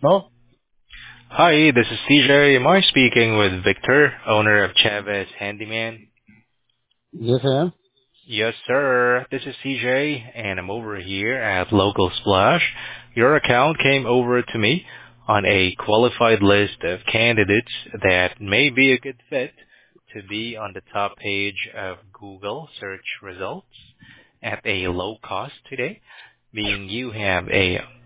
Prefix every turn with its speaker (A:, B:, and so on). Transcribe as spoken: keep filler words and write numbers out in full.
A: No?
B: Hi, this is C J. Am I speaking with Victor, owner of Chavez Handyman?
A: Yes, I am.
B: Yes, sir. This is C J, and I'm over here at Local Splash. Your account came over to me on a qualified list of candidates that may be a good fit to be on the top page of Google search results at a low cost today, being you have a